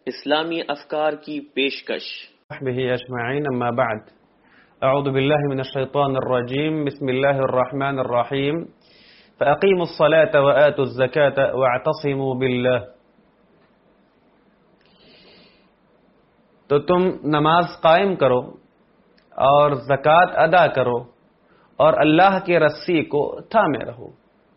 اسلامی افکار کی پیشکش به اجمعین اما بعد اعوذ باللہ من الشیطان الرجیم بسم اللہ الرحمن الرحیم فاقیموا الصلاة وآتوا الزکاة واعتصموا باللہ. تو تم نماز قائم کرو اور زکوٰۃ ادا کرو اور اللہ کی رسی کو تھامے رہو.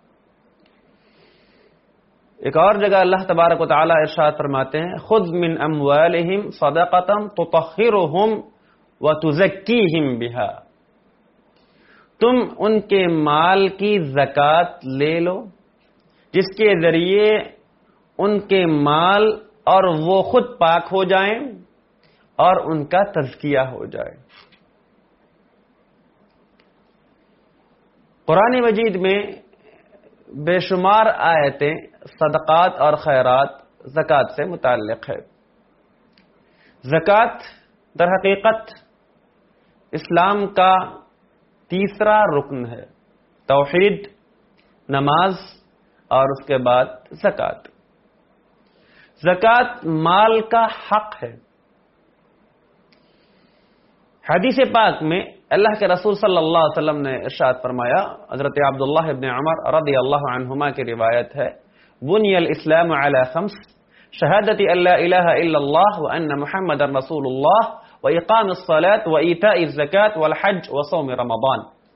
ایک اور جگہ اللہ تبارک و تعالی ارشاد فرماتے ہیں خذ من اموالہم صدقۃ تطہرہم وتزکیہم بہا. تم ان کے مال کی زکوٰۃ لے لو جس کے ذریعے ان کے مال اور وہ خود پاک ہو جائیں اور ان کا تزکیہ ہو جائے. قرآن مجید میں بے شمار آیتیں صدقات اور خیرات زکوٰۃ سے متعلق ہے. زکوٰۃ در حقیقت اسلام کا تیسرا رکن ہے. توحید، نماز اور اس کے بعد زکوٰۃ. زکوٰۃ مال کا حق ہے. حدیث پاک میں اللہ کے رسول صلی اللہ علیہ وسلم نے ارشاد فرمایا، حضرت عبداللہ ابن عمر رضی اللہ عنہما کی روایت ہے، بنی الاسلام علی خمس شہادت ان لا الہ الا اللہ وان محمد رسول اللہ واقام الصلاة وایتاء الزکاة والحج وصوم رمضان.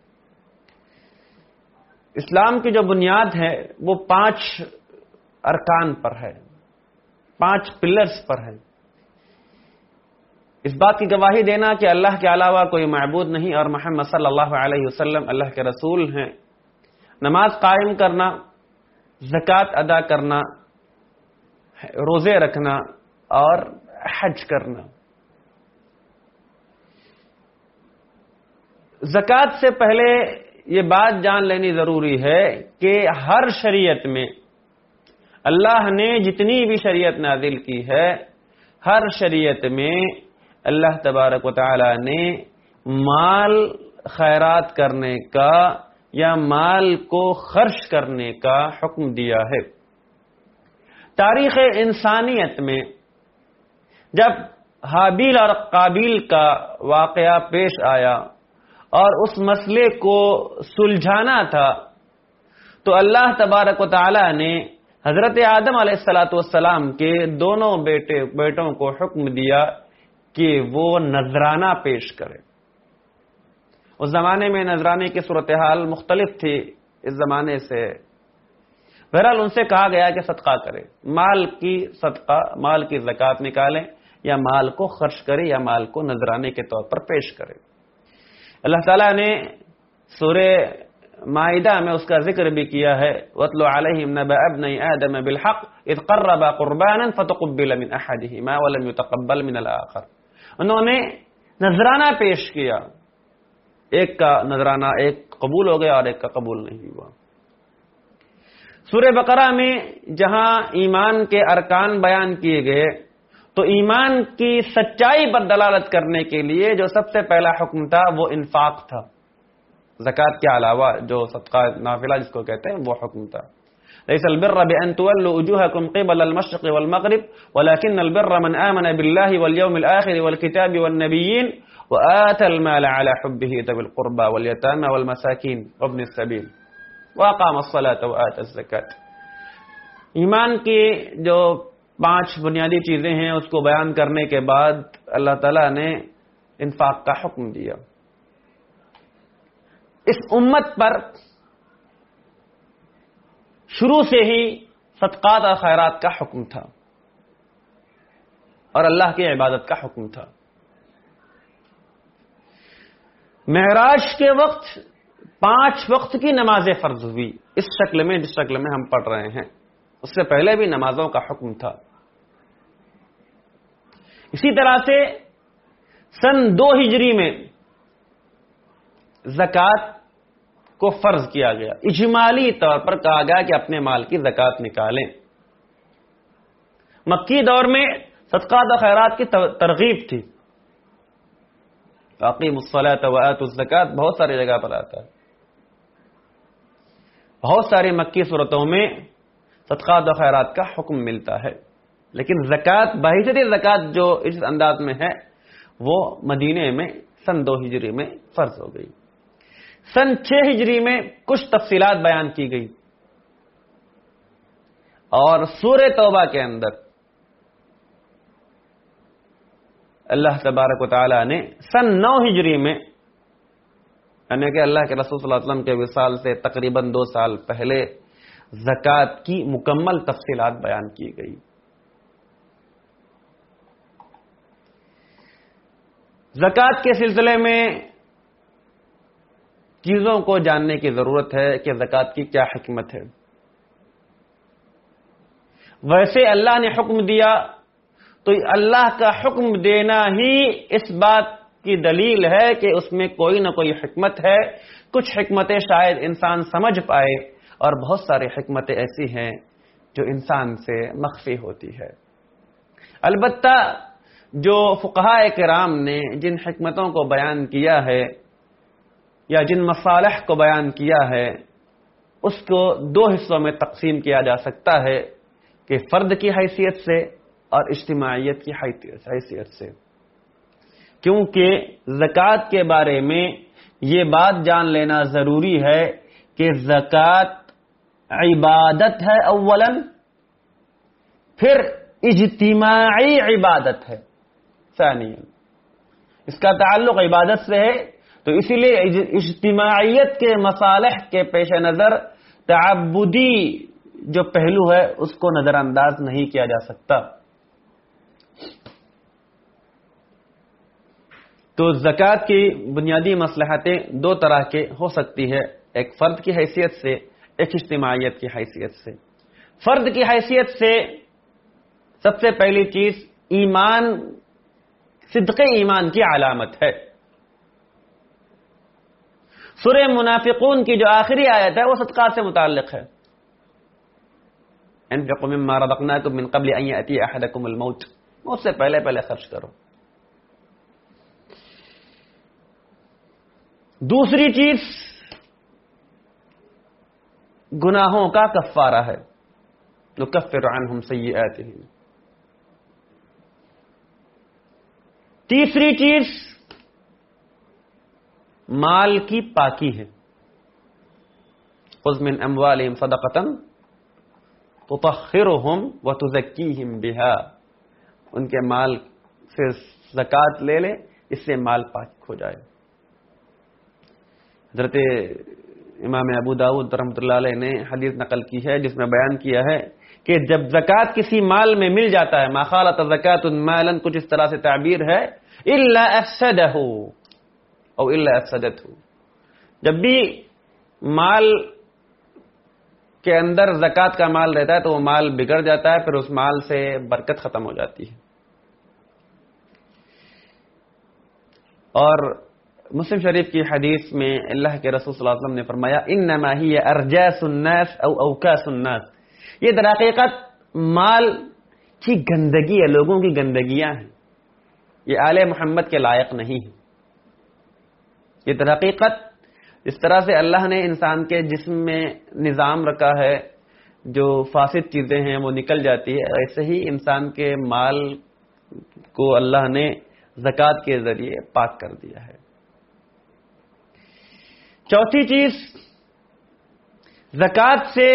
اسلام کی جو بنیاد ہے وہ 5 ارکان پر ہے، 5 پلرز پر ہے. اس بات کی گواہی دینا کہ اللہ کے علاوہ کوئی معبود نہیں اور محمد صلی اللہ علیہ وسلم اللہ کے رسول ہیں. نماز قائم کرنا، زکوٰۃ ادا کرنا، روزے رکھنا اور حج کرنا. زکوٰۃ سے پہلے یہ بات جان لینی ضروری ہے کہ ہر شریعت میں اللہ نے جتنی بھی شریعت نازل کی ہے، ہر شریعت میں اللہ تبارک و تعالی نے مال خیرات کرنے کا یا مال کو خرچ کرنے کا حکم دیا ہے. تاریخ انسانیت میں جب حابیل اور قابیل کا واقعہ پیش آیا اور اس مسئلے کو سلجھانا تھا تو اللہ تبارک و تعالی نے حضرت آدم علیہ السلام کے دونوں بیٹوں کو حکم دیا کہ وہ نذرانہ پیش کرے. اس زمانے میں نذرانے کی صورتحال مختلف تھی اس زمانے سے. بہرحال ان سے کہا گیا کہ صدقہ کرے، مال کی زکوٰۃ نکالیں یا مال کو خرچ کرے یا مال کو نذرانے کے طور پر پیش کرے. اللہ تعالیٰ نے سورہ مائدہ میں اس کا ذکر بھی کیا ہے، وَاتْلُ عَلَيْهِمْ نَبَأَ ابْنَيْ آدَمَ بِالْحَقِّ إِذْ قَرَّبَا قُرْبَانًا فَتُقُبِّلَ مِنْ أَحَدِهِمَا وَلَمْ يُتَقَبَّلْ مِنَ الْآخَرِ. انہوں نے نذرانہ پیش کیا، ایک کا نذرانہ ایک قبول ہو گیا اور ایک کا قبول نہیں ہوا. سورہ بقرہ میں جہاں ایمان کے ارکان بیان کیے گئے تو ایمان کی سچائی پر دلالت کرنے کے لیے جو سب سے پہلا حکم تھا وہ انفاق تھا. زکوٰۃ کے علاوہ جو صدقہ نافلہ جس کو کہتے ہیں وہ حکم تھا. ليس البر بأن تولوا وجوهكم قبل المشرق والمغرب ولكن البر من آمن بالله واليوم الآخر والكتاب والنبيين وآتى المال على حبه ذوي القربى واليتامى والمساكين وابن السبيل وأقام الصلاة وآتى الزكاة. ایمان کی جو 5 بنیادی چیزیں ہیں اس کو بیان کرنے کے بعد اللہ تعالیٰ نے انفاق کا حکم دیا. اس امت پر شروع سے ہی صدقات اور خیرات کا حکم تھا اور اللہ کی عبادت کا حکم تھا. معراج کے وقت 5 وقت کی نمازیں فرض ہوئی اس شکل میں جس شکل میں ہم پڑھ رہے ہیں. اس سے پہلے بھی نمازوں کا حکم تھا. اسی طرح سے سن 2 ہجری میں زکوٰۃ کو فرض کیا گیا. اجمالی طور پر کہا گیا کہ اپنے مال کی زکوٰۃ نکالیں. مکی دور میں صدقات و خیرات کی ترغیب تھی. اقیموا الصلاة وآتوا الزکاة بہت ساری جگہ پر آتا ہے. بہت ساری مکی صورتوں میں صدقات و خیرات کا حکم ملتا ہے. لیکن زکوٰۃ بحیثیت زکوٰۃ جو اس انداز میں ہے وہ مدینے میں سن 2 ہجری میں فرض ہو گئی. سن 6 ہجری میں کچھ تفصیلات بیان کی گئی اور سورہ توبہ کے اندر اللہ تبارک و تعالی نے سن 9 ہجری میں یعنی کہ اللہ کے رسول صلی اللہ علیہ وسلم کے وصال سے تقریباً 2 سال پہلے زکوٰۃ کی مکمل تفصیلات بیان کی گئی. زکوٰۃ کے سلسلے میں چیزوں کو جاننے کی ضرورت ہے کہ زکوٰۃ کی کیا حکمت ہے. ویسے اللہ نے حکم دیا تو اللہ کا حکم دینا ہی اس بات کی دلیل ہے کہ اس میں کوئی نہ کوئی حکمت ہے. کچھ حکمتیں شاید انسان سمجھ پائے اور بہت ساری حکمتیں ایسی ہیں جو انسان سے مخفی ہوتی ہے. البتہ جو فقہاء کرام نے جن حکمتوں کو بیان کیا ہے یا جن مصالح کو بیان کیا ہے اس کو 2 حصوں میں تقسیم کیا جا سکتا ہے کہ فرد کی حیثیت سے اور اجتماعیت کی حیثیت سے. کیونکہ زکوٰۃ کے بارے میں یہ بات جان لینا ضروری ہے کہ زکوٰۃ عبادت ہے اولا، پھر اجتماعی عبادت ہے ثانیا. اس کا تعلق عبادت سے ہے تو اسی لیے اجتماعیت کے مصالح کے پیش نظر تعبدی جو پہلو ہے اس کو نظر انداز نہیں کیا جا سکتا. تو زکوٰۃ کی بنیادی مصلحتیں 2 طرح کے ہو سکتی ہے، ایک فرد کی حیثیت سے، ایک اجتماعیت کی حیثیت سے. فرد کی حیثیت سے سب سے پہلی چیز ایمان، صدق ایمان کی علامت ہے. سورہ منافقون کی جو آخری آیت ہے وہ صدقات سے متعلق ہے. انفقوا مما رزقناکم من قبل ان یأتی احدکم الموت، موت سے پہلے خرچ کرو. دوسری چیز گناہوں کا کفارہ ہے، نکفر عنہم سیئاتہم. تیسری چیز مال کی پاکی ہے. خذ من اموالہم صدقۃ تطہرہم وتزکیہم بہا، ان کے مال سے زکوٰۃ لے لے، اس سے مال پاک ہو جائے. حضرت امام ابو داؤد رحمۃ اللہ علیہ نے حدیث نقل کی ہے جس میں بیان کیا ہے کہ جب زکوٰۃ کسی مال میں مل جاتا ہے، ما خالط زکوٰۃ مالا، کچھ اس طرح سے تعبیر ہے، الا افسدہ او الا افسدتہ، جب بھی مال کے اندر زکوٰۃ کا مال رہتا ہے تو وہ مال بگڑ جاتا ہے، پھر اس مال سے برکت ختم ہو جاتی ہے. اور مسلم شریف کی حدیث میں اللہ کے رسول صلی اللہ علیہ وسلم نے فرمایا انما ہی ارجاس الناس او اوکاس الناس، یہ در حقیقت مال کی گندگی ہے، لوگوں کی گندگیاں ہیں، یہ آل محمد کے لائق نہیں ہے. یہ در حقیقت اس طرح سے اللہ نے انسان کے جسم میں نظام رکھا ہے، جو فاسد چیزیں ہیں وہ نکل جاتی ہے، ایسے ہی انسان کے مال کو اللہ نے زکوٰۃ کے ذریعے پاک کر دیا ہے. چوتھی چیز زکوٰۃ سے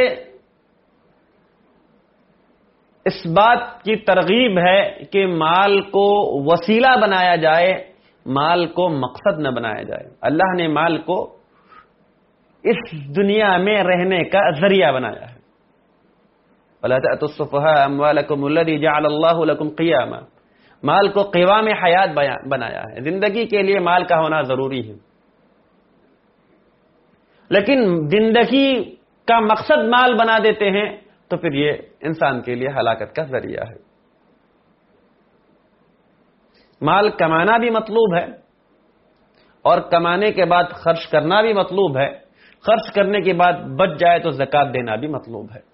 اس بات کی ترغیب ہے کہ مال کو وسیلہ بنایا جائے، مال کو مقصد نہ بنایا جائے. اللہ نے مال کو اس دنیا میں رہنے کا ذریعہ بنایا ہے. وَلَا تَأْتُوا السُّفَهَاءَ أَمْوَالَكُمُ الَّذِي جَعَلَ اللَّهُ لَكُمْ قِيَامًا، مال کو قوام حیات بنایا ہے، زندگی کے لیے مال کا ہونا ضروری ہے. لیکن زندگی کا مقصد مال بنا دیتے ہیں تو پھر یہ انسان کے لیے ہلاکت کا ذریعہ ہے. مال کمانا بھی مطلوب ہے اور کمانے کے بعد خرچ کرنا بھی مطلوب ہے، خرچ کرنے کے بعد بچ جائے تو زکوٰۃ دینا بھی مطلوب ہے.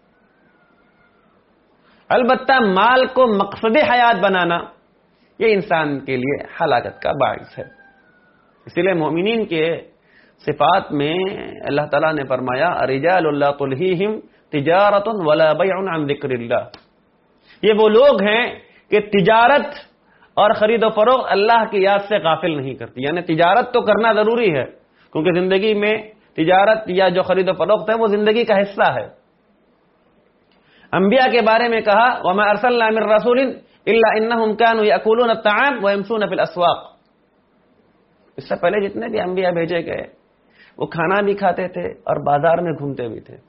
البتہ مال کو مقصد حیات بنانا یہ انسان کے لیے ہلاکت کا باعث ہے. اسی لیے مومنین کے صفات میں اللہ تعالیٰ نے فرمایا رجال لا تلہیہم تجارت ولا بیع عن ذکر اللہ، یہ وہ لوگ ہیں کہ تجارت اور خرید و فروخت اللہ کی یاد سے غافل نہیں کرتی. یعنی تجارت تو کرنا ضروری ہے کیونکہ زندگی میں تجارت یا جو خرید و فروخت ہے وہ زندگی کا حصہ ہے. انبیاء کے بارے میں کہا وَمَا أَرْسَلْنَا مِن رَّسُولٍ إِلَّا إِنَّهُمْ كَانُوا يَأْكُلُونَ الطَّعَامَ وَيَمْشُونَ فِي الْأَسْوَاقِ. اس سے پہلے جتنے بھی انبیاء بھیجے گئے وہ کھانا بھی کھاتے تھے اور بازار میں گھومتے بھی تھے.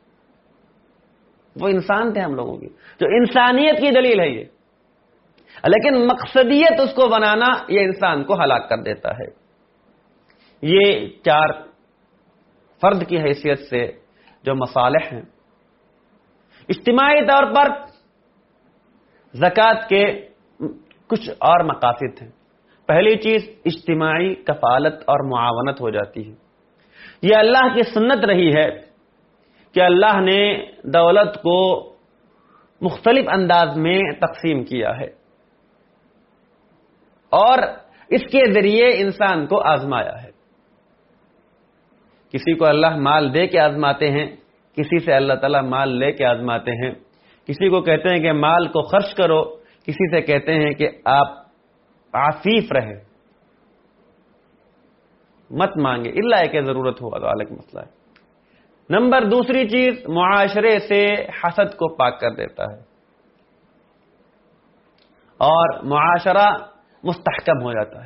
وہ انسان تھے ہم لوگوں کی، جو انسانیت کی دلیل ہے یہ. لیکن مقصدیت اس کو بنانا یہ انسان کو ہلاک کر دیتا ہے. یہ 4 فرد کی حیثیت سے جو مصالح ہیں. اجتماعی طور پر زکوٰۃ کے کچھ اور مقاصد ہیں. پہلی چیز اجتماعی کفالت اور معاونت ہو جاتی ہے. یہ اللہ کی سنت رہی ہے کہ اللہ نے دولت کو مختلف انداز میں تقسیم کیا ہے اور اس کے ذریعے انسان کو آزمایا ہے. کسی کو اللہ مال دے کے آزماتے ہیں، کسی سے اللہ تعالیٰ مال لے کے آزماتے ہیں. کسی کو کہتے ہیں کہ مال کو خرچ کرو، کسی سے کہتے ہیں کہ آپ عفیف رہیں، مت مانگے الا کہ ضرورت ہو. الگ مسئلہ ہے. نمبر دوسری چیز معاشرے سے حسد کو پاک کر دیتا ہے اور معاشرہ مستحکم ہو جاتا ہے.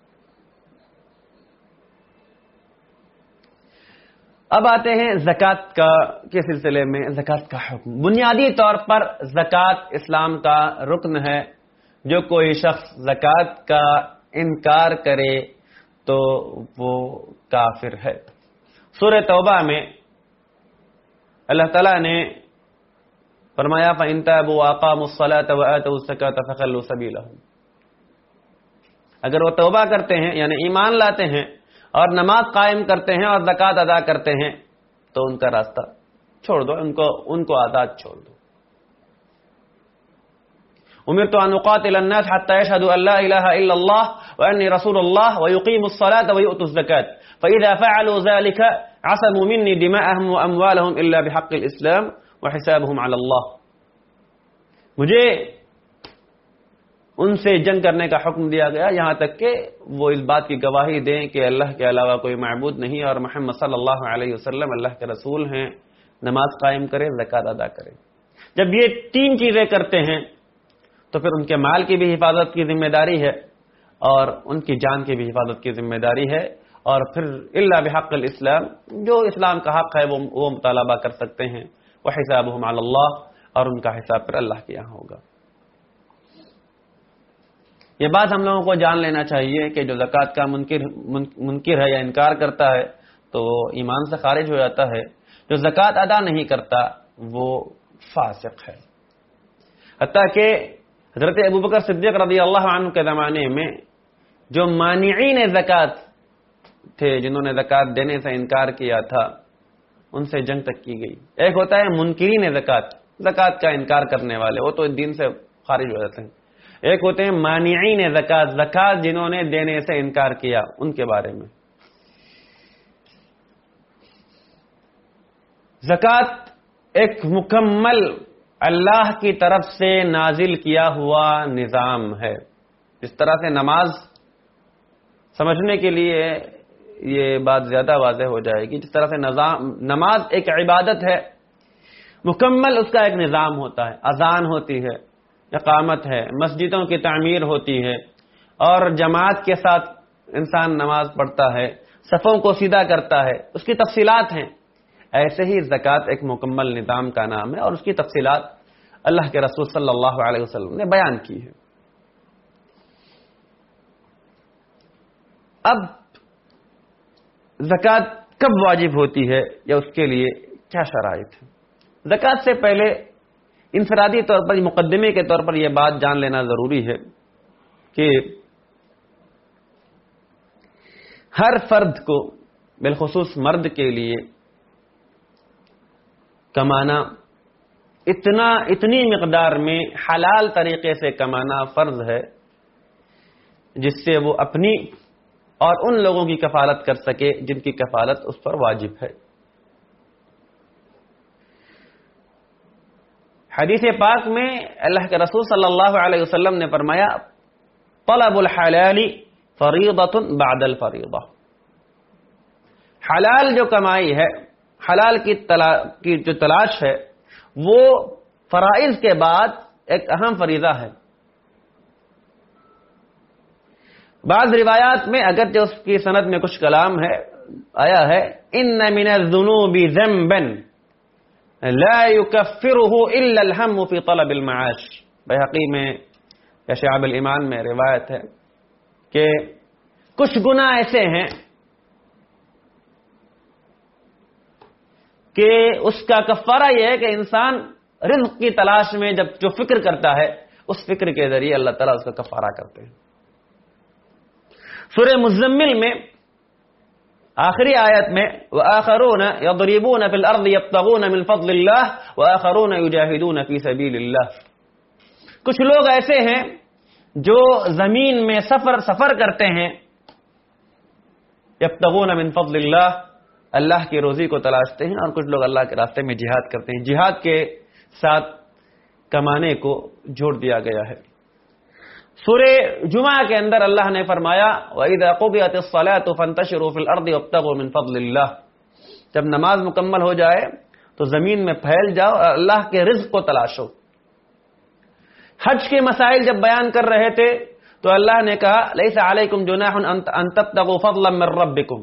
اب آتے ہیں زکوٰۃ کے سلسلے میں. زکوٰۃ کا حکم بنیادی طور پر زکوٰۃ اسلام کا رکن ہے. جو کوئی شخص زکوٰۃ کا انکار کرے تو وہ کافر ہے. سورہ توبہ میں اللہ تعالیٰ نے فرمایا فَإِن تَابُوا وَأَقَامُوا الصَّلَاةَ وَآتَوُا الزَّكَاةَ فَخَلُّوا سَبِيلَهُمْ. اگر وہ توبہ کرتے ہیں یعنی ایمان لاتے ہیں اور نماز قائم کرتے ہیں اور زکوٰۃ ادا کرتے ہیں تو ان کا راستہ چھوڑ دو، ان کو آزاد چھوڑ دو. امرت ان اقاتل الناس حتى يشهدوا ان لا اله الا الله واني رسول الله ويقيموا الصلاه ويؤتوا الزكاه فاذا فعلوا ذلك عصموا مني دماءهم واموالهم الا بحق الاسلام وحسابهم على الله. مجھے ان سے جنگ کرنے کا حکم دیا گیا یہاں تک کہ وہ اس بات کی گواہی دیں کہ اللہ کے علاوہ کوئی معبود نہیں اور محمد صلی اللہ علیہ وسلم اللہ کے رسول ہیں. نماز قائم کریں، زکوٰۃ ادا کریں. جب یہ 3 چیزیں کرتے ہیں تو پھر ان کے مال کی بھی حفاظت کی ذمہ داری ہے اور ان کی جان کی بھی حفاظت کی ذمہ داری ہے. اور پھر الا بحق الاسلام، جو اسلام کا حق ہے وہ مطالبہ کر سکتے ہیں. وحسابهم علی اللہ، اور ان کا حساب پھر اللہ کے یہاں ہوگا. یہ بات ہم لوگوں کو جان لینا چاہیے کہ جو زکوٰۃ کا منکر ہے یا انکار کرتا ہے تو وہ ایمان سے خارج ہو جاتا ہے. جو زکوٰۃ ادا نہیں کرتا وہ فاسق ہے. حتیٰ کہ حضرت ابوبکر صدیق رضی اللہ عنہ کے زمانے میں جو مانعین زکوٰۃ تھے، جنہوں نے زکوٰۃ دینے سے انکار کیا تھا، ان سے جنگ تک کی گئی. ایک ہوتا ہے منکرین زکوٰۃ، زکوٰۃ کا انکار کرنے والے، وہ تو دین سے خارج ہو جاتے ہیں. ایک ہوتے ہیں مانعین زکوٰۃ، زکوٰۃ جنہوں نے دینے سے انکار کیا، ان کے بارے میں. زکوٰۃ ایک مکمل اللہ کی طرف سے نازل کیا ہوا نظام ہے. جس طرح سے نماز سمجھنے کے لیے یہ بات زیادہ واضح ہو جائے گی، جس طرح سے نماز ایک عبادت ہے، مکمل اس کا ایک نظام ہوتا ہے. اذان ہوتی ہے، اقامت ہے، مسجدوں کی تعمیر ہوتی ہے اور جماعت کے ساتھ انسان نماز پڑھتا ہے، صفوں کو سیدھا کرتا ہے، اس کی تفصیلات ہیں. ایسے ہی زکوٰۃ ایک مکمل نظام کا نام ہے اور اس کی تفصیلات اللہ کے رسول صلی اللہ علیہ وسلم نے بیان کی ہے. اب زکوٰۃ کب واجب ہوتی ہے یا اس کے لیے کیا شرائط ہے؟ زکوٰۃ سے پہلے انفرادی طور پر مقدمے کے طور پر یہ بات جان لینا ضروری ہے کہ ہر فرد کو بالخصوص مرد کے لیے کمانا اتنی مقدار میں حلال طریقے سے کمانا فرض ہے جس سے وہ اپنی اور ان لوگوں کی کفالت کر سکے جن کی کفالت اس پر واجب ہے. حدیث پاک میں اللہ کے رسول صلی اللہ علیہ وسلم نے فرمایا طلب الحلال فریضۃ بعد الفریضہ، حلال جو کمائی ہے، حلال کی جو تلاش ہے، وہ فرائض کے بعد ایک اہم فریضہ ہے۔ بعض روایات میں اگرچہ اس کی سند میں کچھ کلام ہے، آیا ہے ان من الذنوب ذنبا لا يكفره الا الهم في طلب المعاش، بحقی میں یا شعب الایمان میں روایت ہے کہ کچھ گناہ ایسے ہیں کہ اس کا کفارہ یہ ہے کہ انسان رزق کی تلاش میں جب جو فکر کرتا ہے اس فکر کے ذریعے اللہ تعالیٰ اس کا کفارہ کرتے ہیں۔ سورہ مزمل میں آخری آیت میں وآخرون یضربون فی الارض یبتغون من فضل اللہ وآخرون یجاہدون فی سبیل اللہ، کچھ لوگ ایسے ہیں جو زمین میں سفر کرتے ہیں، یبتغون من فضل اللہ، اللہ کی روزی کو تلاشتے ہیں، اور کچھ لوگ اللہ کے راستے میں جہاد کرتے ہیں۔ جہاد کے ساتھ کمانے کو جوڑ دیا گیا ہے۔ سورہ جمعہ کے اندر اللہ نے فرمایا وَإِذَا قُضِيَتِ الصَّلَاةُ فَانتَشِرُوا فِي الْأَرْضِ وَابْتَغُوا مِن فَضْلِ اللَّهِ، جب نماز مکمل ہو جائے تو زمین میں پھیل جاؤ اور اللہ کے رزق کو تلاشو۔ حج کے مسائل جب بیان کر رہے تھے تو اللہ نے کہا لَيْسَ عَلَيْكُمْ جُنَاحٌ أَن تَبْتَغُوا فَضْلًا مِّن رَّبِّكُمْ،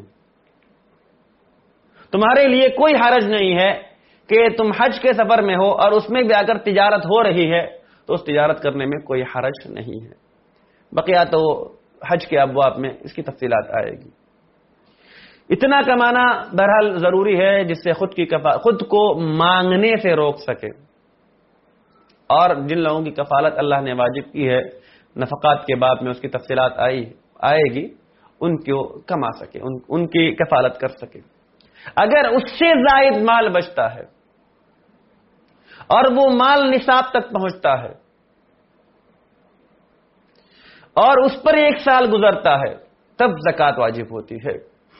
تمہارے لیے کوئی حرج نہیں ہے کہ تم حج کے سفر میں ہو اور اس میں بھی اگر تجارت ہو رہی ہے تو اس تجارت کرنے میں کوئی حرج نہیں ہے۔ بقیہ تو حج کے ابواب میں اس کی تفصیلات آئے گی۔ اتنا کمانا بہرحال ضروری ہے جس سے خود کو مانگنے سے روک سکے، اور جن لوگوں کی کفالت اللہ نے واجب کی ہے نفقات کے باب میں اس کی تفصیلات آئے گی، ان کو کما سکے، ان کی کفالت کر سکے۔ اگر اس سے زائد مال بچتا ہے اور وہ مال نصاب تک پہنچتا ہے اور اس پر 1 سال گزرتا ہے تب زکوٰۃ واجب ہوتی ہے۔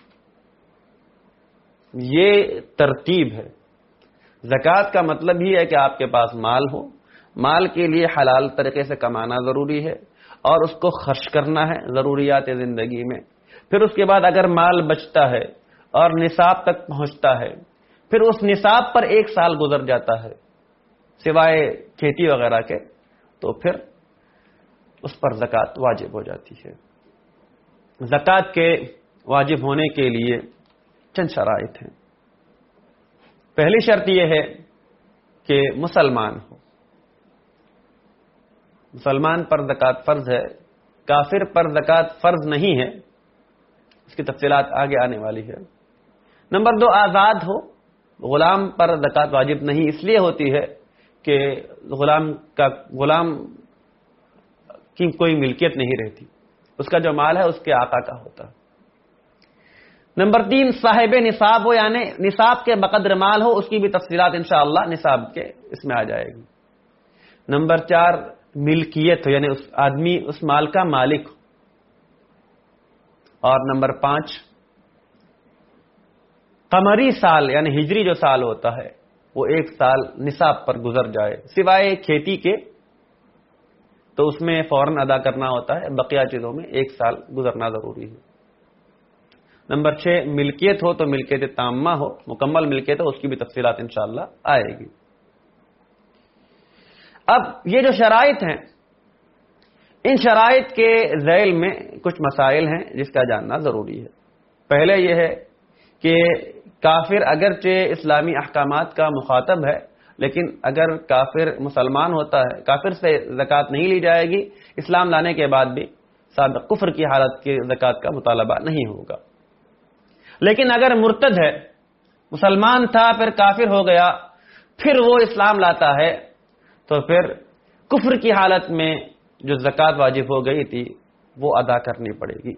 یہ ترتیب ہے۔ زکوٰۃ کا مطلب ہی ہے کہ آپ کے پاس مال ہو، مال کے لیے حلال طریقے سے کمانا ضروری ہے اور اس کو خرچ کرنا ہے ضروریات زندگی میں۔ پھر اس کے بعد اگر مال بچتا ہے اور نصاب تک پہنچتا ہے، پھر اس نصاب پر 1 سال گزر جاتا ہے سوائے کھیتی وغیرہ کے، تو پھر اس پر زکوٰۃ واجب ہو جاتی ہے۔ زکوٰۃ کے واجب ہونے کے لیے چند شرائط ہیں۔ پہلی شرط یہ ہے کہ مسلمان ہو۔ مسلمان پر زکوٰۃ فرض ہے، کافر پر زکوٰۃ فرض نہیں ہے، اس کی تفصیلات آگے آنے والی ہے۔ نمبر 2، آزاد ہو۔ غلام پر زکوٰۃ واجب نہیں اس لیے ہوتی ہے کہ غلام کی کوئی ملکیت نہیں رہتی، اس کا جو مال ہے اس کے آقا کا ہوتا ہے۔ نمبر 3، صاحب نصاب ہو، یعنی نصاب کے بقدر مال ہو، اس کی بھی تفصیلات انشاءاللہ نصاب کے اس میں آ جائے گی۔ نمبر 4، ملکیت ہو، یعنی اس آدمی اس مال کا مالک ہو۔ اور نمبر 5، قمری سال یعنی ہجری جو سال ہوتا ہے وہ 1 سال نصاب پر گزر جائے، سوائے کھیتی کے تو اس میں فوراً ادا کرنا ہوتا ہے، بقیہ چیزوں میں 1 سال گزرنا ضروری ہے۔ نمبر 6، ملکیت ہو تو ملکیت تامہ ہو، مکمل ملکیت ہو، اس کی بھی تفصیلات انشاءاللہ آئے گی۔ اب یہ جو شرائط ہیں، ان شرائط کے ذیل میں کچھ مسائل ہیں جس کا جاننا ضروری ہے۔ پہلے یہ ہے کہ کافر اگرچہ اسلامی احکامات کا مخاطب ہے، لیکن اگر کافر مسلمان ہوتا ہے، کافر سے زکوٰۃ نہیں لی جائے گی، اسلام لانے کے بعد بھی سابق کفر کی حالت کی زکوٰۃ کا مطالبہ نہیں ہوگا۔ لیکن اگر مرتد ہے، مسلمان تھا پھر کافر ہو گیا، پھر وہ اسلام لاتا ہے، تو پھر کفر کی حالت میں جو زکوٰۃ واجب ہو گئی تھی وہ ادا کرنی پڑے گی۔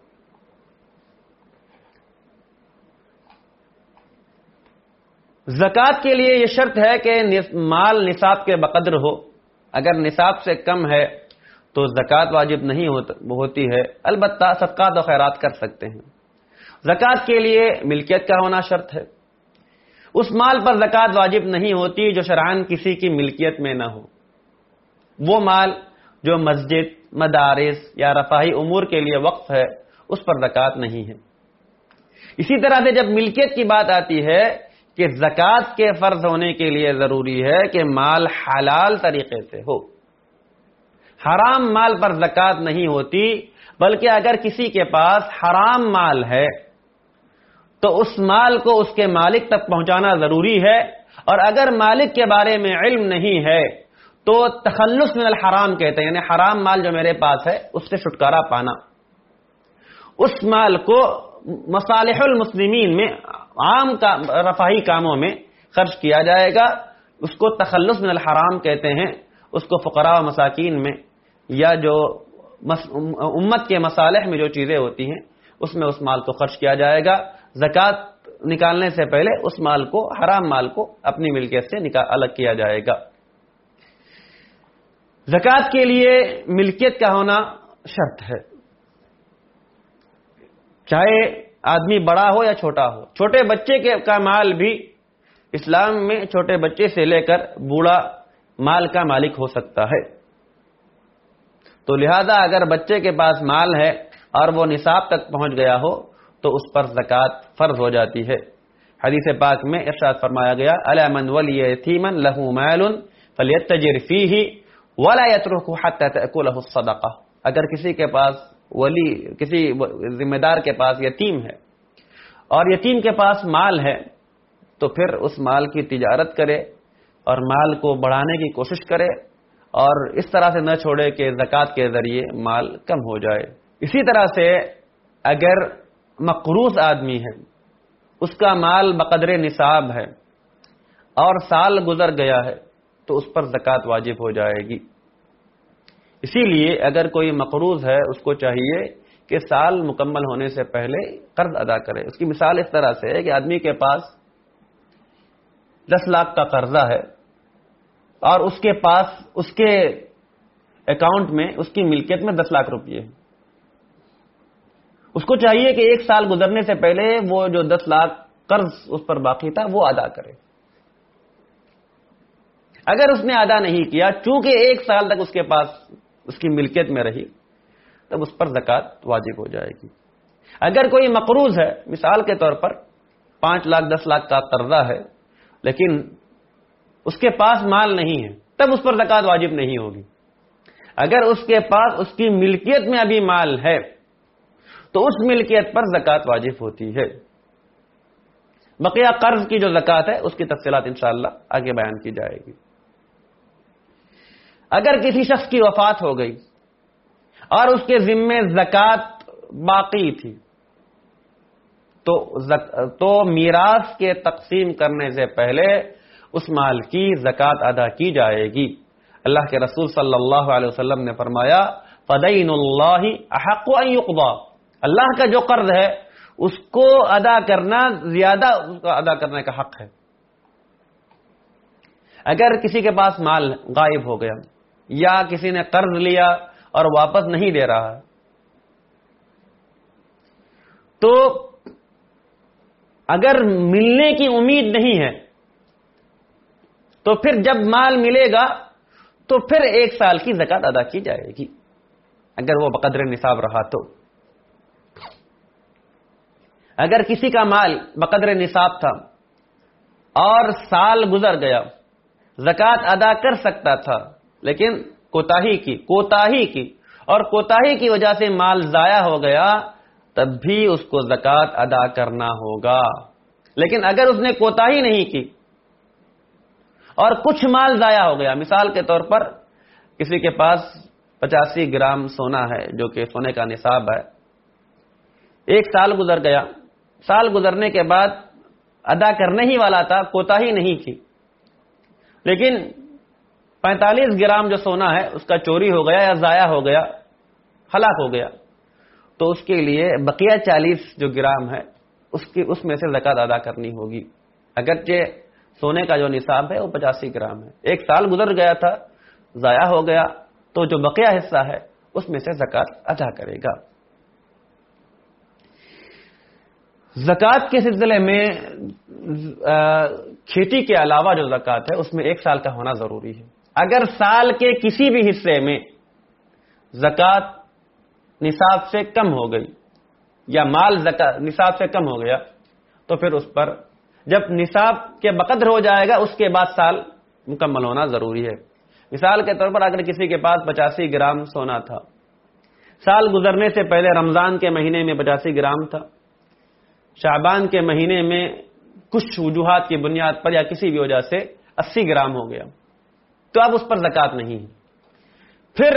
زکوٰۃ کے لیے یہ شرط ہے کہ مال نصاب کے بقدر ہو، اگر نصاب سے کم ہے تو زکوٰۃ واجب نہیں ہوتی ہے، البتہ صدقات و خیرات کر سکتے ہیں۔ زکوٰۃ کے لیے ملکیت کا ہونا شرط ہے، اس مال پر زکوٰۃ واجب نہیں ہوتی جو شرعاً کسی کی ملکیت میں نہ ہو. وہ مال جو مسجد، مدارس یا رفاہی امور کے لیے وقف ہے اس پر زکوٰۃ نہیں ہے. اسی طرح سے جب ملکیت کی بات آتی ہے کہ زکوٰۃ کے فرض ہونے کے لیے ضروری ہے کہ مال حلال طریقے سے ہو. حرام مال پر زکوٰۃ نہیں ہوتی، بلکہ اگر کسی کے پاس حرام مال ہے تو اس مال کو اس کے مالک تک پہنچانا ضروری ہے، اور اگر مالک کے بارے میں علم نہیں ہے تو تخلص من الحرام کہتے ہیں، یعنی حرام مال جو میرے پاس ہے اس سے چھٹکارا پانا. اس مال کو مصالح المسلمین میں، عام رفاہی کاموں میں خرچ کیا جائے گا. اس کو تخلص من الحرام کہتے ہیں. اس کو فقراء و مساکین میں یا جو امت کے مصالح میں جو چیزیں ہوتی ہیں اس میں اس مال کو خرچ کیا جائے گا. زکوٰۃ نکالنے سے پہلے اس مال کو، حرام مال کو اپنی ملکیت سے الگ کیا جائے گا. زکوٰۃ کے لیے ملکیت کا ہونا شرط ہے، چاہے آدمی بڑا ہو یا چھوٹا ہو. چھوٹے بچے کا مال بھی اسلام میں چھوٹے بچے سے لے کر بوڑھا مال کا مالک ہو سکتا ہے. تو لہذا اگر بچے کے پاس مال ہے اور وہ نصاب تک پہنچ گیا ہو تو اس پر زکوٰۃ فرض ہو جاتی ہے. حدیث پاک میں ارشاد فرمایا گیا الا من ولی یتیما له مال فلیتجر فیہ ولا یترکہ حتی تأکلہ الصدقہ. اگر کسی کے پاس کسی ذمہ دار کے پاس یتیم ہے اور یتیم کے پاس مال ہے تو پھر اس مال کی تجارت کرے اور مال کو بڑھانے کی کوشش کرے اور اس طرح سے نہ چھوڑے کہ زکوٰۃ کے ذریعے مال کم ہو جائے. اسی طرح سے اگر مقروض آدمی ہے، اس کا مال بقدر نصاب ہے اور سال گزر گیا ہے تو اس پر زکوٰۃ واجب ہو جائے گی. اسی لیے اگر کوئی مقروض ہے اس کو چاہیے کہ سال مکمل ہونے سے پہلے قرض ادا کرے. اس کی مثال اس طرح سے ہے کہ آدمی کے پاس 10 لاکھ کا قرضہ ہے اور اس کے پاس، اس کے اکاؤنٹ میں، اس کی ملکیت میں 10 لاکھ روپئے ہیں. اس کو چاہیے کہ 1 سال گزرنے سے پہلے وہ جو 10 لاکھ قرض اس پر باقی تھا وہ ادا کرے. اگر اس نے ادا نہیں کیا، چونکہ 1 سال تک اس کے پاس اس کی ملکیت میں رہی، تب اس پر زکوٰۃ واجب ہو جائے گی. اگر کوئی مقروض ہے، مثال کے طور پر 5 لاکھ 10 لاکھ کا قرضہ ہے لیکن اس کے پاس مال نہیں ہے، تب اس پر زکوٰۃ واجب نہیں ہوگی. اگر اس کے پاس اس کی ملکیت میں ابھی مال ہے تو اس ملکیت پر زکوٰۃ واجب ہوتی ہے. بقیہ قرض کی جو زکوٰۃ ہے اس کی تفصیلات انشاءاللہ آگے بیان کی جائے گی. اگر کسی شخص کی وفات ہو گئی اور اس کے ذمے زکوٰۃ باقی تھی تو میراث کے تقسیم کرنے سے پہلے اس مال کی زکوٰۃ ادا کی جائے گی. اللہ کے رسول صلی اللہ علیہ وسلم نے فرمایا فدین اللہ احق ان یقضى. اللہ کا جو قرض ہے اس کو ادا کرنا زیادہ اس کا ادا کرنے کا حق ہے. اگر کسی کے پاس مال غائب ہو گیا یا کسی نے قرض لیا اور واپس نہیں دے رہا تو اگر ملنے کی امید نہیں ہے تو پھر جب مال ملے گا تو پھر 1 سال کی زکوٰۃ ادا کی جائے گی اگر وہ بقدر نصاب رہا تو. اگر کسی کا مال بقدر نصاب تھا اور سال گزر گیا، زکوٰۃ ادا کر سکتا تھا لیکن کوتاہی کی اور کوتاہی کی وجہ سے مال ضائع ہو گیا، تب بھی اس کو زکوٰۃ ادا کرنا ہوگا. لیکن اگر اس نے کوتاہی نہیں کی اور کچھ مال ضائع ہو گیا، مثال کے طور پر کسی کے پاس 85 گرام سونا ہے جو کہ سونے کا نصاب ہے، 1 سال گزر گیا، سال گزرنے کے بعد ادا کرنے ہی والا تھا، کوتاہی نہیں کی، لیکن 45 گرام جو سونا ہے اس کا چوری ہو گیا یا ضائع ہو گیا، ہلاک ہو گیا، تو اس کے لیے بقیہ 40 جو گرام ہے اس میں سے زکوٰۃ ادا کرنی ہوگی. اگرچہ سونے کا جو نصاب ہے وہ 85 گرام ہے، 1 سال گزر گیا تھا، ضائع ہو گیا، تو جو بقیہ حصہ ہے اس میں سے زکوٰۃ ادا کرے گا. زکوٰۃ کے سلسلے میں کھیتی کے علاوہ جو زکوٰۃ ہے اس میں 1 سال کا ہونا ضروری ہے. اگر سال کے کسی بھی حصے میں زکوٰۃ نصاب سے کم ہو گئی یا مال نصاب سے کم ہو گیا تو پھر اس پر جب نصاب کے بقدر ہو جائے گا اس کے بعد سال مکمل ہونا ضروری ہے. مثال کے طور پر اگر کسی کے پاس 85 گرام سونا تھا، سال گزرنے سے پہلے رمضان کے مہینے میں 85 گرام تھا، شعبان کے مہینے میں کچھ وجوہات کی بنیاد پر یا کسی بھی وجہ سے 80 گرام ہو گیا تو اب اس پر زکوٰۃ نہیں ہے. پھر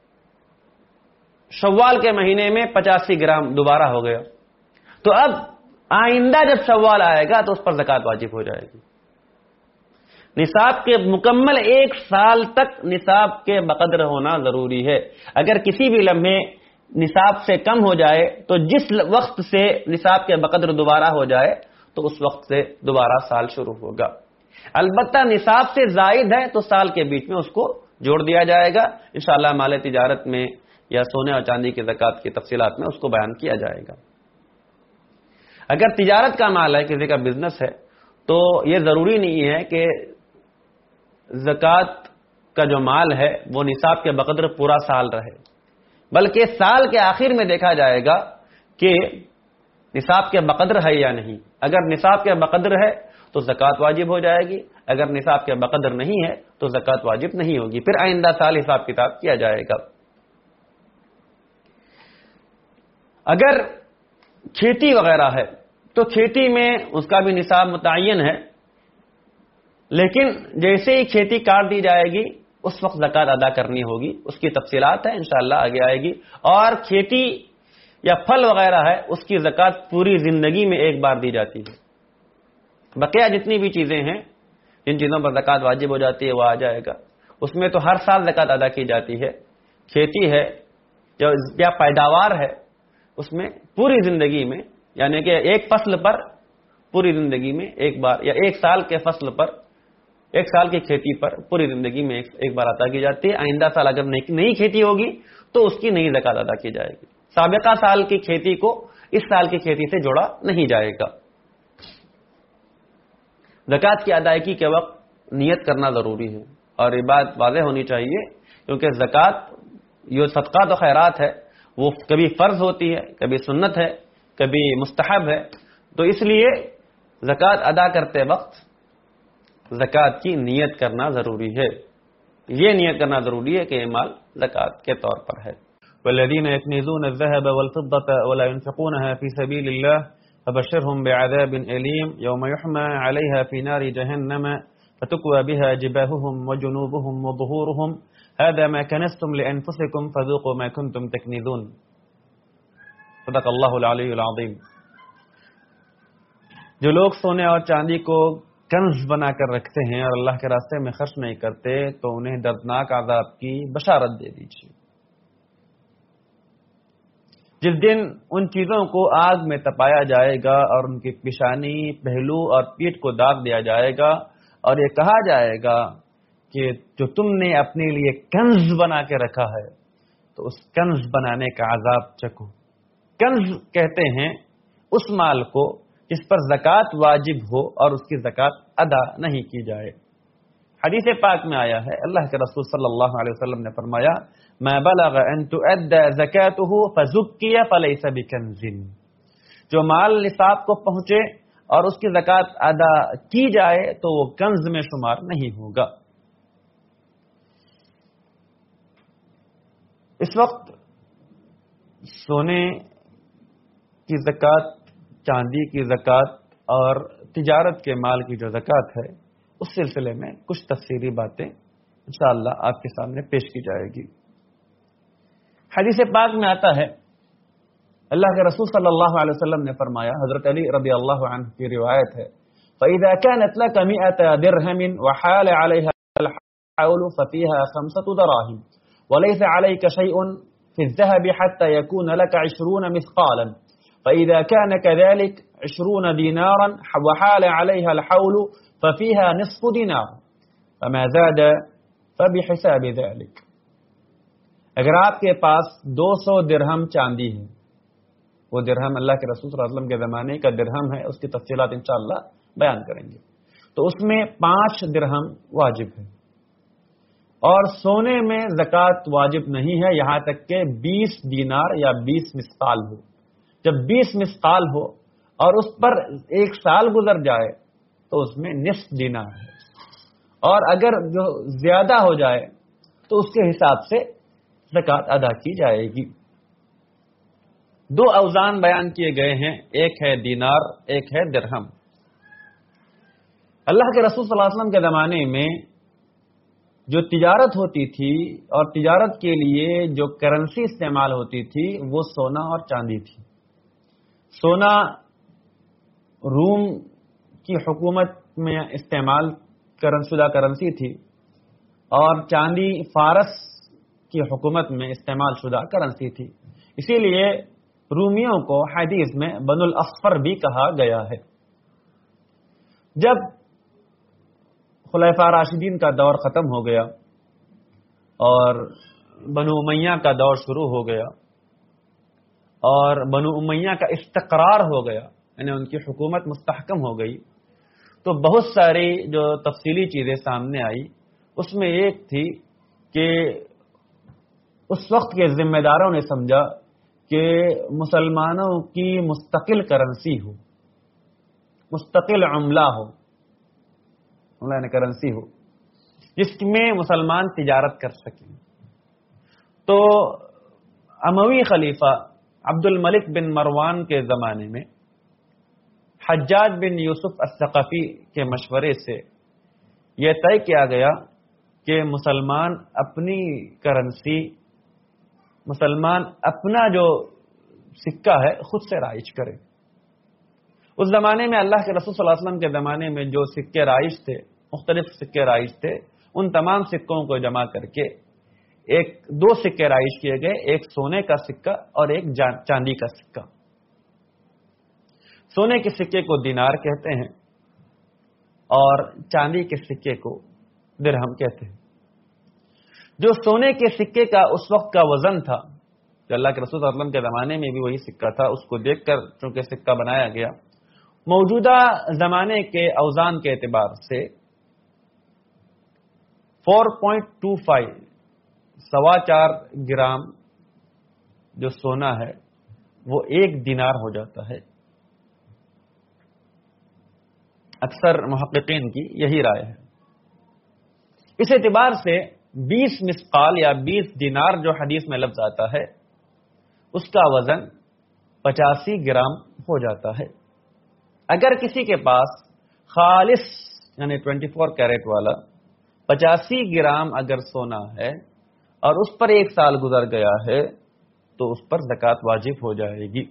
شوال کے مہینے میں 85 گرام دوبارہ ہو گیا تو اب آئندہ جب شوال آئے گا تو اس پر زکوٰۃ واجب ہو جائے گی. نصاب کے مکمل 1 سال تک نصاب کے بقدر ہونا ضروری ہے. اگر کسی بھی لمحے نصاب سے کم ہو جائے تو جس وقت سے نصاب کے بقدر دوبارہ ہو جائے تو اس وقت سے دوبارہ سال شروع ہوگا. البتہ نصاب سے زائد ہے تو سال کے بیچ میں اس کو جوڑ دیا جائے گا. انشاءاللہ مال تجارت میں یا سونے اور چاندی کی زکوٰۃ کی تفصیلات میں اس کو بیان کیا جائے گا. اگر تجارت کا مال ہے، کسی کا بزنس ہے، تو یہ ضروری نہیں ہے کہ زکوٰۃ کا جو مال ہے وہ نصاب کے بقدر پورا سال رہے، بلکہ سال کے آخر میں دیکھا جائے گا کہ نصاب کے بقدر ہے یا نہیں. اگر نصاب کے بقدر ہے تو زکوٰۃ واجب ہو جائے گی، اگر نصاب کے بقدر نہیں ہے تو زکوٰۃ واجب نہیں ہوگی. پھر آئندہ سال حساب کتاب کیا جائے گا. اگر کھیتی وغیرہ ہے تو کھیتی میں اس کا بھی نصاب متعین ہے، لیکن جیسے ہی کھیتی کاٹ دی جائے گی اس وقت زکوٰۃ ادا کرنی ہوگی. اس کی تفصیلات ہیں انشاءاللہ آگے آئے گی. اور کھیتی یا پھل وغیرہ ہے اس کی زکوٰۃ پوری زندگی میں ایک بار دی جاتی ہے. بقیہ جتنی بھی چیزیں ہیں جن چیزوں پر زکوٰۃ واجب ہو جاتی ہے وہ آ جائے گا. اس میں تو ہر سال زکوٰۃ ادا کی جاتی ہے. کھیتی ہے یا پیداوار ہے اس میں پوری زندگی میں، یعنی کہ ایک فصل پر پوری زندگی میں ایک بار، یا 1 سال کے فصل پر، 1 سال کی کھیتی پر پوری زندگی میں ایک بار عطا کی جاتی ہے. آئندہ سال اگر نئی کھیتی ہوگی تو اس کی نئی زکوٰۃ ادا کی جائے گی. سابقہ سال کی کھیتی کو اس سال کی کھیتی سے جوڑا نہیں جائے گا. زکوٰۃ کی ادائیگی کے وقت نیت کرنا ضروری ہے، اور یہ بات واضح ہونی چاہیے کیونکہ زکوٰۃ یہ صدقات و خیرات ہے وہ کبھی فرض ہوتی ہے، کبھی سنت ہے، کبھی مستحب ہے. تو اس لیے زکوٰۃ ادا کرتے وقت زکوٰۃ کی نیت کرنا ضروری ہے. یہ نیت کرنا ضروری ہے کہ یہ مال زکوٰۃ کے طور پر ہے. والذین یکنزون الذهب والفضة ولا ينفقونها في سبيل الله فبشرهم بعذاب أليم يوم يحمى عليها في نار جهنم فتكوى بها جباههم وجنوبهم وظهورهم هذا ما كنزتم لأنفسكم فذوقوا ما كنتم تكنزون. صدق اللہ العلی العظیم. جو لوگ سونے اور چاندی کو کنز بنا کر رکھتے ہیں اور اللہ کے راستے میں خرچ نہیں کرتے تو انہیں دردناک عذاب کی بشارت دے دیجیے. جس دن ان چیزوں کو آگ میں تپایا جائے گا اور ان کی پیشانی، پہلو اور پیٹھ کو داغ دیا جائے گا اور یہ کہا جائے گا کہ جو تم نے اپنے لیے کنز بنا کے رکھا ہے تو اس کنز بنانے کا عذاب چکھو. کنز کہتے ہیں اس مال کو جس پر زکوٰۃ واجب ہو اور اس کی زکوٰۃ ادا نہیں کی جائے. حدیث پاک میں آیا ہے، اللہ کے رسول صلی اللہ علیہ وسلم نے فرمایا ما بلغ ان تؤدى زکاتہ فزکی فلیس بکنز. جو مال نصاب کو پہنچے اور اس کی زکوٰۃ ادا کی جائے تو وہ کنز میں شمار نہیں ہوگا. اس وقت سونے کی زکوٰۃ، چاندی کی زکوٰۃ اور تجارت کے مال کی جو زکوٰۃ ہے اس سلسلے میں کچھ تفصیلی باتیں انشاءاللہ آپ کے سامنے پیش کی جائے گی. حدیث پاک میں آتا ہے، اللہ کے رسول صلی اللہ علیہ وسلم نے فرمایا، حضرت علی رضی اللہ عنہ کی روایت ہے، فَإِذَا كَانَتْ لَكَ 100 دِرْهَمٍ وَحَالَ عَلَيْهَا الْحَوْلُ فَفِيهَا 5 دراهم وَلَيْسَ عَلَيْكَ شَيْءٌ فِي الذَّهَبِ حَتَّى يَكُونَ لَكَ 20 مثقالا فإذا كان كذلك 20 دينارا وحال عليها الحول ففيها نصف دينار فما زاد فبحساب ذلك. اگر آپ کے پاس 200 درہم چاندی ہے، وہ درہم اللہ کے رسول صلی اللہ علیہ وسلم کے زمانے کا درہم ہے، اس کی تفصیلات انشاءاللہ بیان کریں گے. تو اس میں 5 درہم واجب ہے، اور سونے میں زکوٰۃ واجب نہیں ہے یہاں تک کہ 20 دینار یا 20 مثقال ہو. جب 20 مثقال ہو اور اس پر 1 سال گزر جائے تو اس میں نصف دینار ہے، اور اگر جو زیادہ ہو جائے تو اس کے حساب سے زکوٰۃ ادا کی جائے گی. 2 اوزان بیان کیے گئے ہیں، ایک ہے دینار، ایک ہے درہم. اللہ کے رسول صلی اللہ علیہ وسلم کے زمانے میں جو تجارت ہوتی تھی اور تجارت کے لیے جو کرنسی استعمال ہوتی تھی وہ سونا اور چاندی تھی. سونا روم کی حکومت میں استعمال شدہ کرنسی تھی، اور چاندی فارس کی حکومت میں استعمال شدہ کرنسی تھی. اسی لیے رومیوں کو حدیث میں بنو الاصفر بھی کہا گیا ہے. جب خلفاء راشدین کا دور ختم ہو گیا اور بنو امیہ کا دور شروع ہو گیا اور بنو امیہ کا استقرار ہو گیا، یعنی ان کی حکومت مستحکم ہو گئی، تو بہت ساری جو تفصیلی چیزیں سامنے آئی. اس میں ایک تھی کہ اس وقت کے ذمہ داروں نے سمجھا کہ مسلمانوں کی مستقل کرنسی ہو، مستقل عملہ ہو، یعنی کرنسی ہو جس میں مسلمان تجارت کر سکیں. تو اموی خلیفہ عبد الملک بن مروان کے زمانے میں حجاج بن یوسف الثقفی کے مشورے سے یہ طے کیا گیا کہ مسلمان اپنی کرنسی، مسلمان اپنا جو سکہ ہے خود سے رائج کرے. اس زمانے میں اللہ کے رسول صلی اللہ علیہ وسلم کے زمانے میں جو سکے رائج تھے، مختلف سکے رائج تھے، ان تمام سکوں کو جمع کر کے 2 سکے رائج کیے گئے، ایک سونے کا سکہ اور ایک چاندی کا سکہ. سونے کے سکے کو دینار کہتے ہیں اور چاندی کے سکے کو درہم کہتے ہیں. جو سونے کے سکے کا اس وقت کا وزن تھا، جو اللہ کے رسول صلی اللہ علیہ وسلم کے زمانے میں بھی وہی سکہ تھا، اس کو دیکھ کر چونکہ سکہ بنایا گیا، موجودہ زمانے کے اوزان کے اعتبار سے 4.25 4.25 گرام جو سونا ہے وہ 1 دینار ہو جاتا ہے. اکثر محققین کی یہی رائے ہے. اس اعتبار سے 20 مثقال یا 20 دینار جو حدیث میں لفظ آتا ہے اس کا وزن 85 گرام ہو جاتا ہے. اگر کسی کے پاس خالص یعنی 24 کیرٹ والا 85 گرام اگر سونا ہے اور اس پر 1 سال گزر گیا ہے تو اس پر زکوٰۃ واجب ہو جائے گی.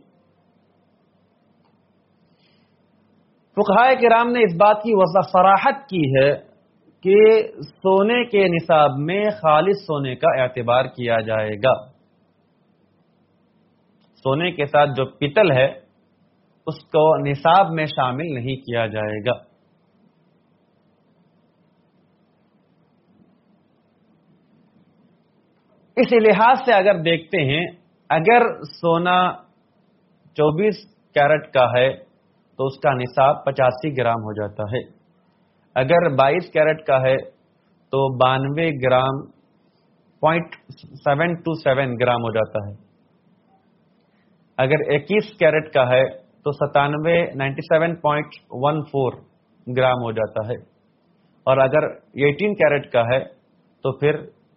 فقہائے کرام نے اس بات کی صراحت کی ہے کہ سونے کے نصاب میں خالص سونے کا اعتبار کیا جائے گا. سونے کے ساتھ جو پتل ہے اس کو نصاب میں شامل نہیں کیا جائے گا. اس لحاظ سے اگر دیکھتے ہیں، اگر سونا 24 کیرٹ کا ہے تو اس کا نصاب 85 گرام ہو جاتا ہے. اگر 22 کیرٹ کا ہے تو 92 گرام 0.727 گرام ہو جاتا ہے. اگر 21 کیرٹ کا ہے تو 97.14 گرام ہو جاتا ہے. اور اگر 18 کیرٹ کا ہے تو پھر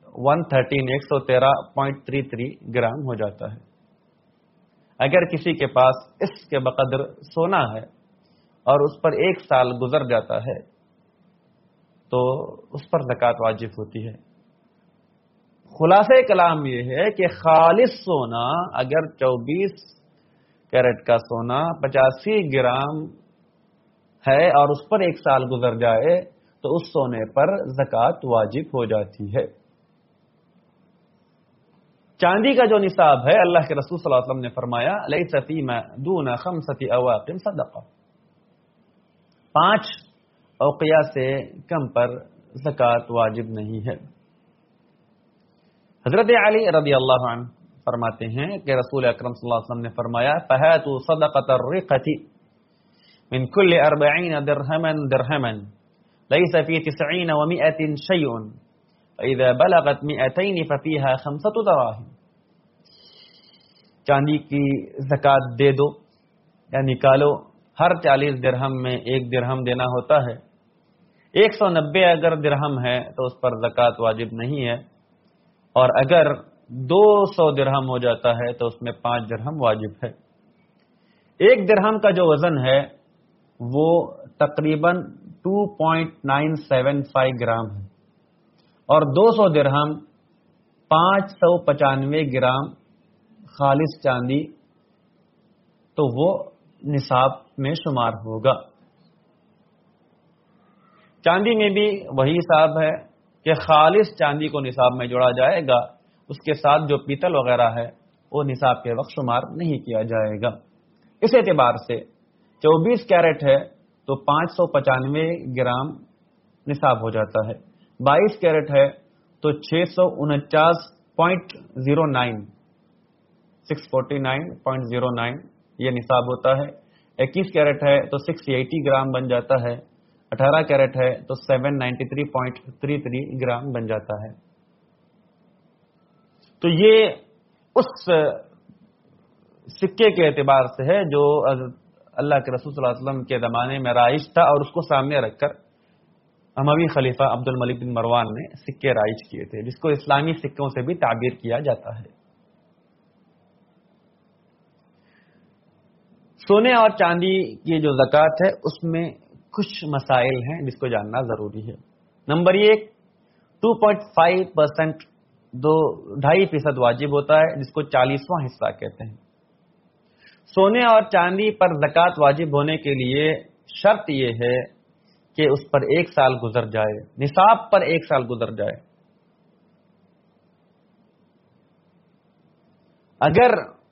113.33 گرام ہو جاتا ہے. اگر کسی کے پاس اس کے بقدر سونا ہے اور اس پر 1 سال گزر جاتا ہے تو اس پر زکوٰۃ واجب ہوتی ہے. خلاصہ کلام یہ ہے کہ خالص سونا اگر 24 کیرٹ کا سونا 85 گرام ہے اور اس پر 1 سال گزر جائے تو اس سونے پر زکوٰۃ واجب ہو جاتی ہے. چاندی کا جو نصاب ہے، اللہ کے رسول صلی اللہ علیہ وسلم نے فرمایا لیس فیما دون 5 اواق صدقہ، 5 اوقیہ سے کم پر زکوٰۃ واجب نہیں ہے. حضرت علی رضی اللہ عنہ فرماتے ہیں کہ رسول اکرم صلی اللہ علیہ وسلم نے فرمایا فہاتوا صدقۃ الرقۃ، من كل 40 درهما درهما ليس في 90 و100 شيء فإذا بلغت 200 ففيها 5 دراهم. چاندی کی زکوٰۃ دے دو یا نکالو. ہر 40 درہم میں 1 درہم دینا ہوتا ہے. 190 اگر درہم ہے تو اس پر زکوٰۃ واجب نہیں ہے، اور اگر 200 درہم ہو جاتا ہے تو اس میں 5 درہم واجب ہے. 1 درہم کا جو وزن ہے وہ تقریباً 2.975 گرام ہے، اور 200 درہم 595 گرام خالص چاندی، تو وہ نصاب میں شمار ہوگا. چاندی میں بھی وہی حساب ہے کہ خالص چاندی کو نصاب میں جوڑا جائے گا، اس کے ساتھ جو پیتل وغیرہ ہے وہ نصاب کے وقت شمار نہیں کیا جائے گا. اس اعتبار سے 24 کیرٹ ہے تو 595 گرام نصاب ہو جاتا ہے. 22 کیرٹ ہے تو 649.09 یہ نصاب ہوتا ہے. 21 کیرٹ ہے تو 680 گرام بن جاتا ہے. 18 کیرٹ ہے تو 793.33 گرام بن جاتا ہے. تو یہ اس سکے کے اعتبار سے ہے جو اللہ کے رسول صلی اللہ علیہ وسلم کے زمانے میں رائج تھا، اور اس کو سامنے رکھ کر اموی خلیفہ عبد الملک بن مروان نے سکے رائج کیے تھے، جس کو اسلامی سکوں سے بھی تعبیر کیا جاتا ہے. سونے اور چاندی کی جو زکوٰۃ ہے اس میں کچھ مسائل ہیں جس کو جاننا ضروری ہے. نمبر 1، 2.5% 2.5% واجب ہوتا ہے، جس کو 40واں حصہ کہتے ہیں. سونے اور چاندی پر زکوٰۃ واجب ہونے کے لیے شرط یہ ہے کہ اس پر 1 سال گزر جائے، نصاب پر 1 سال گزر جائے. اگر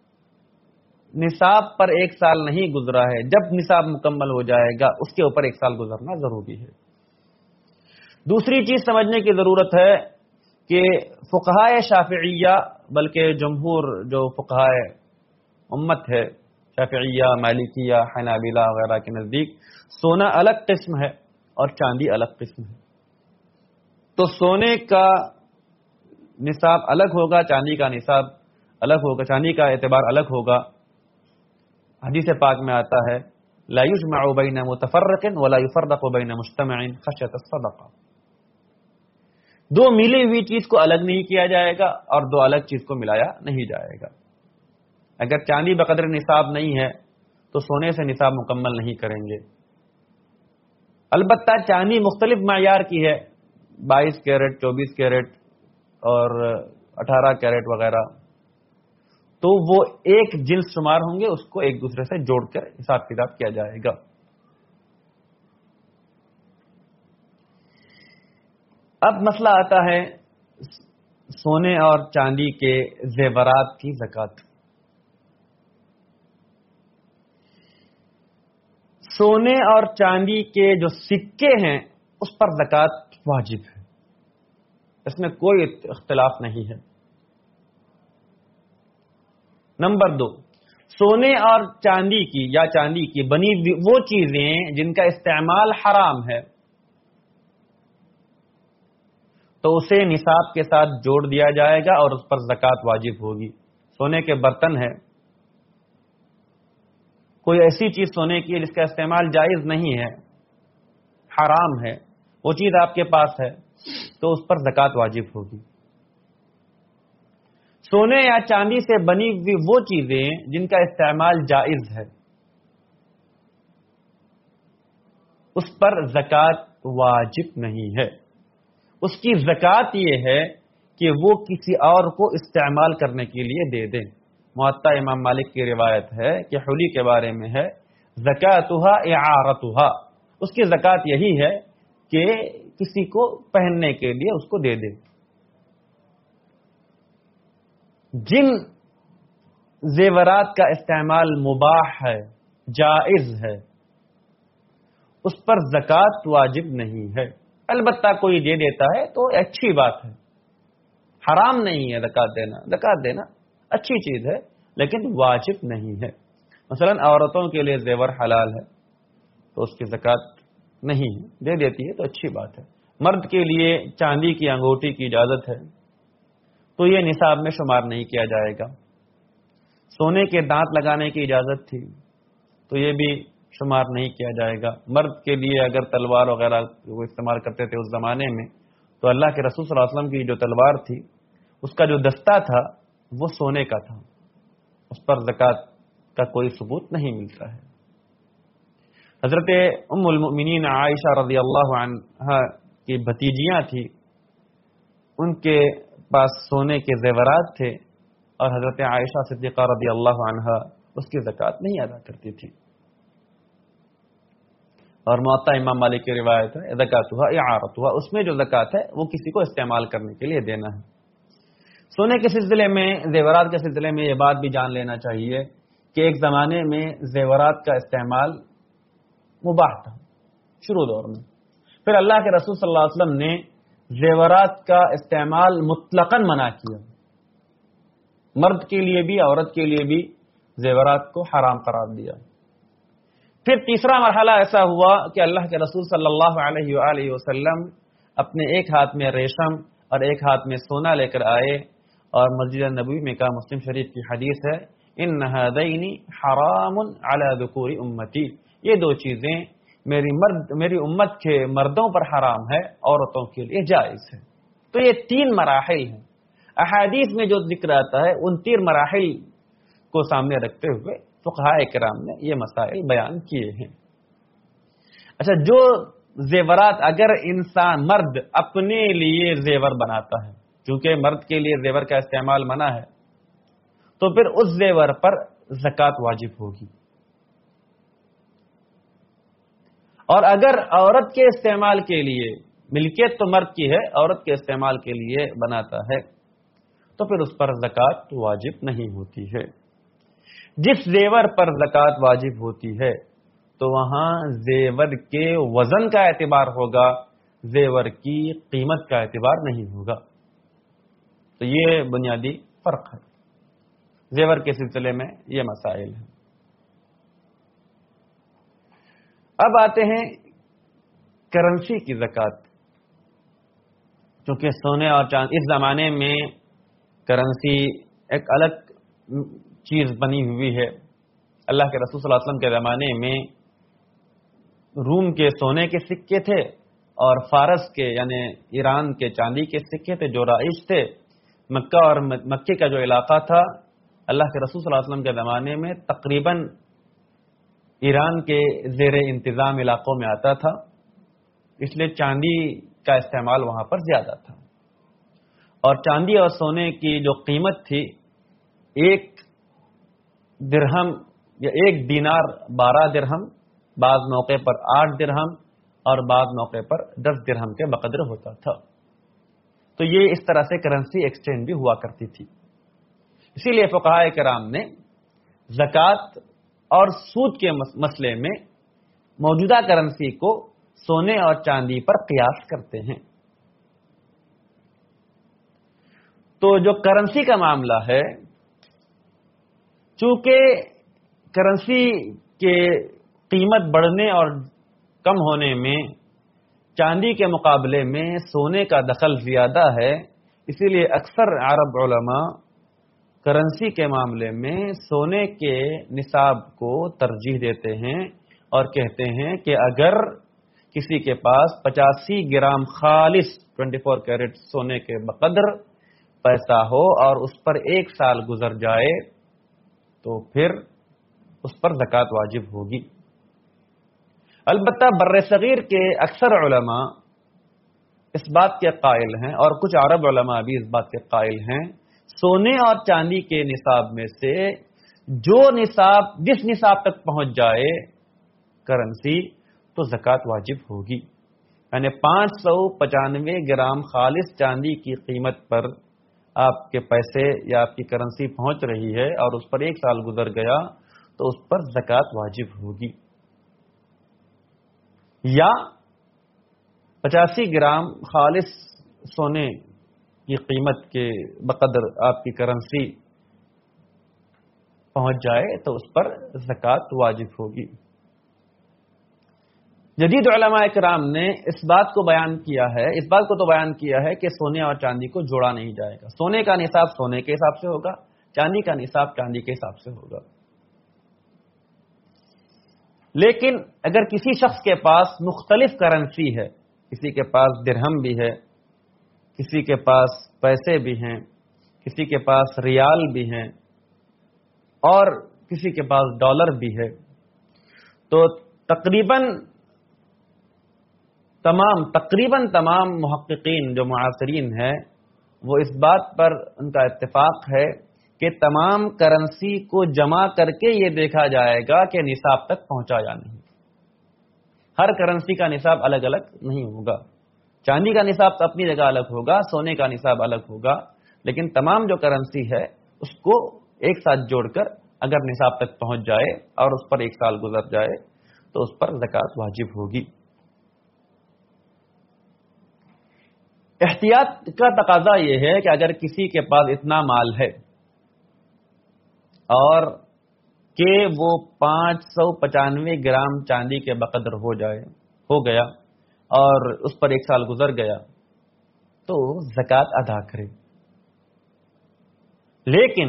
نصاب پر 1 سال نہیں گزرا ہے، جب نصاب مکمل ہو جائے گا اس کے اوپر 1 سال گزرنا ضروری ہے. دوسری چیز سمجھنے کی ضرورت ہے کہ فقہائے شافعیہ، بلکہ جمہور جو فقہائے امت ہے، شافعیہ، مالکیہ، حنابلہ وغیرہ کے نزدیک سونا الگ قسم ہے اور چاندی الگ قسم ہے. تو سونے کا نصاب الگ ہوگا، چاندی کا نصاب الگ ہوگا، چاندی کا اعتبار الگ ہوگا. حدیث پاک میں آتا ہے لا یجمع بین متفرق ولا یفرق بین مجتمع خشیۃ الصدقہ. 2 ملی ہوئی چیز کو الگ نہیں کیا جائے گا اور 2 الگ چیز کو ملایا نہیں جائے گا. اگر چاندی بقدر نصاب نہیں ہے تو سونے سے نصاب مکمل نہیں کریں گے. البتہ چاندی مختلف معیار کی ہے، 22 کیرٹ، 24 کیرٹ اور 18 کیرٹ وغیرہ، تو وہ ایک جنس شمار ہوں گے، اس کو ایک دوسرے سے جوڑ کر حساب کتاب کیا جائے گا. اب مسئلہ آتا ہے سونے اور چاندی کے زیورات کی زکوٰۃ. سونے اور چاندی کے جو سکے ہیں اس پر زکوٰۃ واجب ہے، اس میں کوئی اختلاف نہیں ہے. نمبر 2، سونے اور چاندی کی یا چاندی کی بنی وہ چیزیں جن کا استعمال حرام ہے تو اسے نصاب کے ساتھ جوڑ دیا جائے گا اور اس پر زکوٰۃ واجب ہوگی. سونے کے برتن ہے، کوئی ایسی چیز سونے کی جس کا استعمال جائز نہیں ہے، حرام ہے، وہ چیز آپ کے پاس ہے تو اس پر زکوٰۃ واجب ہوگی. سونے یا چاندی سے بنی ہوئی وہ چیزیں جن کا استعمال جائز ہے اس پر زکوٰۃ واجب نہیں ہے. اس کی زکوٰۃ یہ ہے کہ وہ کسی اور کو استعمال کرنے کے لیے دے دیں. موطا امام مالک کی روایت ہے کہ حلی کے بارے میں ہے زکاتها اعارتها، اس کی زکوٰۃ یہی ہے کہ کسی کو پہننے کے لیے اس کو دے دے. جن زیورات کا استعمال مباح ہے، جائز ہے، اس پر زکوٰۃ واجب نہیں ہے. البتہ کوئی دے دیتا ہے تو اچھی بات ہے، حرام نہیں ہے زکوٰۃ دینا. زکوٰۃ دینا اچھی چیز ہے لیکن واجب نہیں ہے. مثلا عورتوں کے لیے زیور حلال ہے، تو اس کی زکوٰۃ نہیں ہے، دے دیتی ہے تو اچھی بات ہے۔ مرد کے لیے چاندی کی انگوٹھی کی اجازت ہے تو یہ نصاب میں شمار نہیں کیا جائے گا۔ سونے کے دانت لگانے کی اجازت تھی تو یہ بھی شمار نہیں کیا جائے گا۔ مرد کے لیے اگر تلوار وغیرہ وہ استعمال کرتے تھے اس زمانے میں تو اللہ کے رسول صلی اللہ علیہ وسلم کی جو تلوار تھی اس کا جو دستہ تھا وہ سونے کا تھا، اس پر زکوٰۃ کا کوئی ثبوت نہیں ملتا ہے۔ حضرت ام المؤمنین عائشہ رضی اللہ عنہا کی بھتیجیاں تھی، ان کے پاس سونے کے زیورات تھے اور حضرت عائشہ صدیقہ رضی اللہ عنہا اس کی زکوٰۃ نہیں ادا کرتی تھی۔ اور موطا امام مالک کی روایت ہے زکاتھا اعارتھا، اس میں جو زکوٰۃ ہے وہ کسی کو استعمال کرنے کے لیے دینا ہے۔ سونے کے سلسلے میں، زیورات کے سلسلے میں یہ بات بھی جان لینا چاہیے کہ ایک زمانے میں زیورات کا استعمال مباح تھا شروع دور میں، پھر اللہ کے رسول صلی اللہ علیہ وسلم نے زیورات کا استعمال مطلقاً منع کیا، مرد کے لیے بھی عورت کے لیے بھی زیورات کو حرام قرار دیا۔ پھر تیسرا مرحلہ ایسا ہوا کہ اللہ کے رسول صلی اللہ علیہ وآلہ وسلم اپنے ایک ہاتھ میں ریشم اور ایک ہاتھ میں سونا لے کر آئے اور مسجد نبوی میں کہا، مسلم شریف کی حدیث ہے، ان هذین حرام علی ذکور امتی، یہ دو چیزیں میری امت کے مردوں پر حرام ہے، عورتوں کے لیے جائز ہے۔ تو یہ تین مراحل ہیں، احادیث میں جو ذکر آتا ہے ان تین مراحل کو سامنے رکھتے ہوئے فقہاء کرام نے یہ مسائل بیان کیے ہیں۔ اچھا، جو زیورات اگر انسان مرد اپنے لیے زیور بناتا ہے، چونکہ مرد کے لیے زیور کا استعمال منع ہے، تو پھر اس زیور پر زکوٰۃ واجب ہوگی۔ اور اگر عورت کے استعمال کے لیے، ملکیت تو مرد کی ہے، عورت کے استعمال کے لیے بناتا ہے تو پھر اس پر زکوٰۃ واجب نہیں ہوتی ہے۔ جس زیور پر زکوٰۃ واجب ہوتی ہے تو وہاں زیور کے وزن کا اعتبار ہوگا، زیور کی قیمت کا اعتبار نہیں ہوگا۔ تو یہ بنیادی فرق ہے، زیور کے سلسلے میں یہ مسائل ہیں۔ اب آتے ہیں کرنسی کی زکوٰۃ، چونکہ سونے اور چاندی اس زمانے میں کرنسی ایک الگ چیز بنی ہوئی ہے۔ اللہ کے رسول صلی اللہ علیہ وسلم کے زمانے میں روم کے سونے کے سکے تھے اور فارس کے یعنی ایران کے چاندی کے سکے تھے جو رائج تھے۔ مکہ اور مکے کا جو علاقہ تھا اللہ کے رسول صلی اللہ علیہ وسلم کے زمانے میں تقریباً ایران کے زیر انتظام علاقوں میں آتا تھا، اس لیے چاندی کا استعمال وہاں پر زیادہ تھا۔ اور چاندی اور سونے کی جو قیمت تھی، ایک درہم یا ایک دینار 12 درہم، بعض موقع پر 8 درہم اور بعض موقع پر 10 درہم کے بقدر ہوتا تھا۔ تو یہ اس طرح سے کرنسی ایکسچینج بھی ہوا کرتی تھی۔ اسی لیے فقہاء کرام نے زکوٰۃ اور سود کے مسئلے میں موجودہ کرنسی کو سونے اور چاندی پر قیاس کرتے ہیں۔ تو جو کرنسی کا معاملہ ہے، چونکہ کرنسی کے قیمت بڑھنے اور کم ہونے میں چاندی کے مقابلے میں سونے کا دخل زیادہ ہے، اسی لیے اکثر عرب علماء کرنسی کے معاملے میں سونے کے نصاب کو ترجیح دیتے ہیں اور کہتے ہیں کہ اگر کسی کے پاس 85 گرام خالص 24 کیرٹ سونے کے بقدر پیسہ ہو اور اس پر 1 سال گزر جائے تو پھر اس پر زکوٰۃ واجب ہوگی۔ البتہ بر صغیر کے اکثر علماء اس بات کے قائل ہیں اور کچھ عرب علماء بھی اس بات کے قائل ہیں، سونے اور چاندی کے نصاب میں سے جس نصاب تک پہنچ جائے کرنسی تو زکوٰۃ واجب ہوگی۔ یعنی 595 گرام خالص چاندی کی قیمت پر آپ کے پیسے یا آپ کی کرنسی پہنچ رہی ہے اور اس پر 1 سال گزر گیا تو اس پر زکوٰۃ واجب ہوگی۔ یا 85 گرام خالص سونے کی قیمت کے بقدر آپ کی کرنسی پہنچ جائے تو اس پر زکوٰۃ واجب ہوگی۔ جدید علماء کرام نے اس بات کو بیان کیا ہے، اس بات کو تو بیان کیا ہے کہ سونے اور چاندی کو جوڑا نہیں جائے گا. سونے کا نصاب سونے کے حساب سے ہوگا، چاندی کا نصاب چاندی کے حساب سے ہوگا. لیکن اگر کسی شخص کے پاس مختلف کرنسی ہے، کسی کے پاس درہم بھی ہے، کسی کے پاس پیسے بھی ہیں، کسی کے پاس ریال بھی ہیں اور کسی کے پاس ڈالر بھی ہے، تو تقریباً تمام محققین جو معاصرین ہیں وہ اس بات پر ان کا اتفاق ہے کہ تمام کرنسی کو جمع کر کے یہ دیکھا جائے گا کہ نصاب تک پہنچا یا نہیں. ہر کرنسی کا نصاب الگ الگ نہیں ہوگا. چاندی کا نصاب تو اپنی جگہ الگ ہوگا، سونے کا نصاب الگ ہوگا، لیکن تمام جو کرنسی ہے اس کو ایک ساتھ جوڑ کر اگر نصاب تک پہنچ جائے اور اس پر 1 سال گزر جائے تو اس پر زکوٰۃ واجب ہوگی. احتیاط کا تقاضا یہ ہے کہ اگر کسی کے پاس اتنا مال ہے اور کہ وہ 595 گرام چاندی کے بقدر ہو گیا اور اس پر 1 سال گزر گیا تو زکوٰۃ ادا کرے. لیکن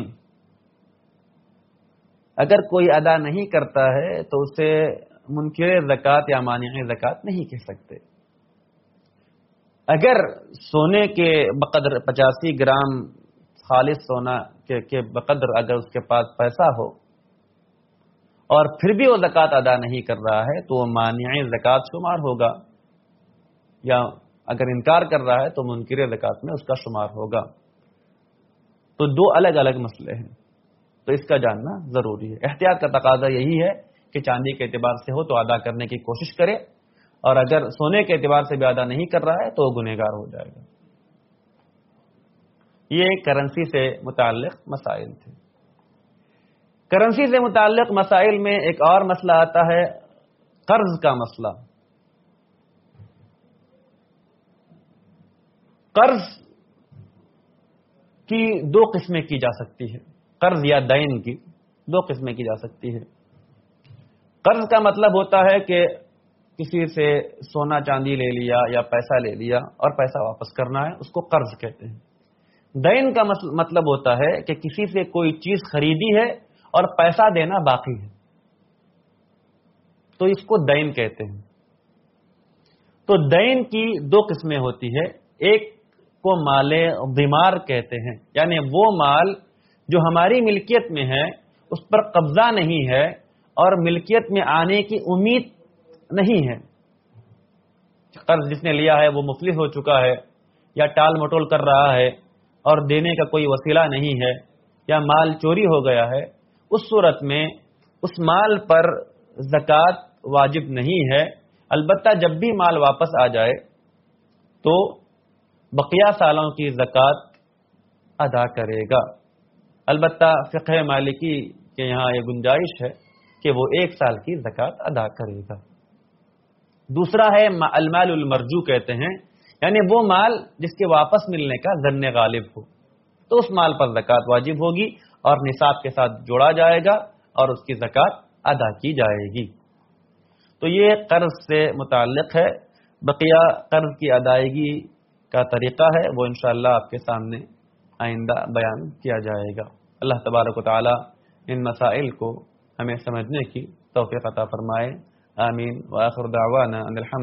اگر کوئی ادا نہیں کرتا ہے تو اسے منکر زکوٰۃ یا مانع زکوٰۃ نہیں کہہ سکتے. اگر سونے کے بقدر 85 گرام خالص سونا کے بقدر اگر اس کے پاس پیسہ ہو اور پھر بھی وہ زکوٰۃ ادا نہیں کر رہا ہے تو وہ مانع زکوٰۃ شمار ہوگا، یا اگر انکار کر رہا ہے تو منکر زکوٰۃ میں اس کا شمار ہوگا. تو 2 الگ الگ مسئلے ہیں، تو اس کا جاننا ضروری ہے. احتیاط کا تقاضا یہی ہے کہ چاندی کے اعتبار سے ہو تو ادا کرنے کی کوشش کرے، اور اگر سونے کے اعتبار سے بھی ادا نہیں کر رہا ہے تو وہ گنہگار ہو جائے گا. یہ کرنسی سے متعلق مسائل تھے. کرنسی سے متعلق مسائل میں ایک اور مسئلہ آتا ہے قرض کا مسئلہ. قرض کی 2 قسمیں کی جا سکتی ہے، قرض یا دین کی 2 قسمیں کی جا سکتی ہے. قرض کا مطلب ہوتا ہے کہ کسی سے سونا چاندی لے لیا یا پیسہ لے لیا اور پیسہ واپس کرنا ہے، اس کو قرض کہتے ہیں. دین کا مطلب ہوتا ہے کہ کسی سے کوئی چیز خریدی ہے اور پیسہ دینا باقی ہے، تو اس کو دین کہتے ہیں. تو دین کی 2 قسمیں ہوتی ہے. ایک کو مال ضمار کہتے ہیں، یعنی وہ مال جو ہماری ملکیت میں ہے، اس پر قبضہ نہیں ہے اور ملکیت میں آنے کی امید نہیں ہے. قرض جس نے لیا ہے وہ مفلس ہو چکا ہے یا ٹال مٹول کر رہا ہے اور دینے کا کوئی وسیلہ نہیں ہے، یا مال چوری ہو گیا ہے. اس صورت میں اس مال پر زکوٰۃ واجب نہیں ہے. البتہ جب بھی مال واپس آ جائے تو بقیہ سالوں کی زکوٰۃ ادا کرے گا. البتہ فقہ مالکی کے یہاں یہ گنجائش ہے کہ وہ 1 سال کی زکوٰۃ ادا کرے گا. دوسرا ہے المال المرجو کہتے ہیں، یعنی وہ مال جس کے واپس ملنے کا ظن غالب ہو، تو اس مال پر زکوٰۃ واجب ہوگی اور نصاب کے ساتھ جوڑا جائے گا اور اس کی زکوٰۃ ادا کی جائے گی. تو یہ قرض سے متعلق ہے. بقیہ قرض کی ادائیگی کا طریقہ ہے وہ انشاءاللہ آپ کے سامنے آئندہ بیان کیا جائے گا. اللہ تبارک و تعالی ان مسائل کو ہمیں سمجھنے کی توفیق عطا فرمائے. آمین. وآخر دعوانا ان الحمد